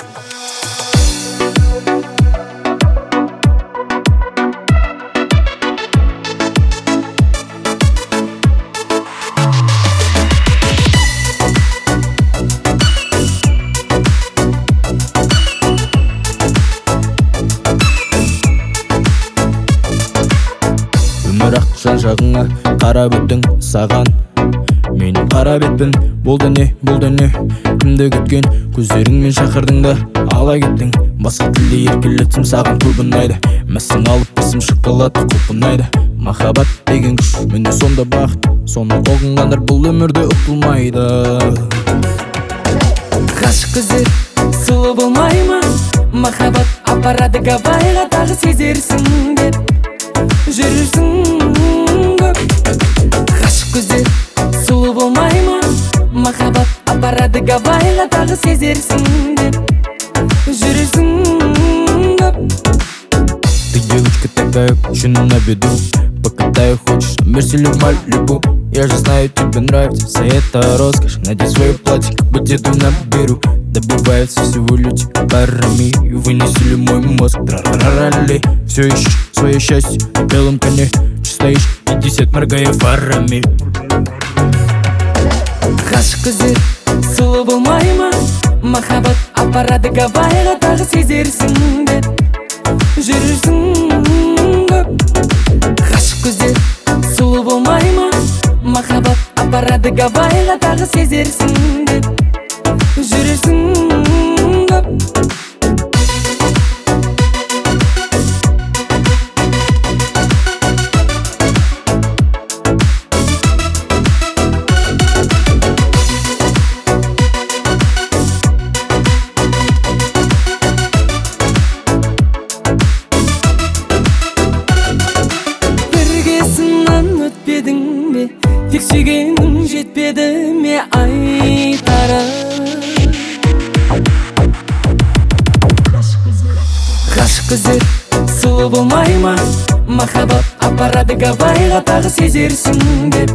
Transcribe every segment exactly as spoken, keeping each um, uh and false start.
Өмір-ақ жан-жағыңа қарап өттің саған. Менің қара бетпін, болды не, болды не, кімді күткен көздеріңмен шақырдың да ала кеттің. Басқа тілде еркелетсем саған көп ұнайды, мәссің алып бесім шоколад көп ұнайды. Махаббат деген күш, міне сонда бақыт, соны ұғынғандар бұл өмірде ұтылмайды. Ғашық көздер сұлу болмай ма? Махаббат апарады Гавайға, тағы сезерсің деп жүрсің көп. Ғашық көздер сұлу болмай ма? Махаббат апарады Гавайға, тағы сезерсің деп жүрсің көп. Ты девочка такая, еще на виду, покатаю хочешь, мерсилю Малибу. Я же знаю, тебе нравится вся эта роскошь. Надень свое платье, как бы деду наберу. Добивается всего лишь парами, вынесли мой мозг, трарарали. Все ищешь свое счастье на белом коне, че стоишь пятьдесят моргая фарами. Ғашық көздер сұлу болмай ма? Махаббат апарады Гавайға, тағы сезерсің деп жүрсің көп. Ғашық көздер сұлу болмай ма? Махаббат апарады Гавайға, тағы сезерсің деп жүрсің көп. Өтпедің бе, тек сүйгенің жетпеді ме айтарым. Ғашық көздер сұлу болмай ма? Махаббат апарады Гавайға, тағы сезерсің деп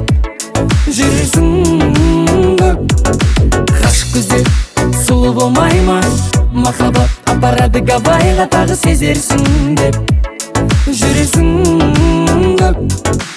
жүрсің көп. Ғашық көздер сұлу болмай ма? Махаббат апарады Гавайға, тағы сезерсің деп жүрсің көп.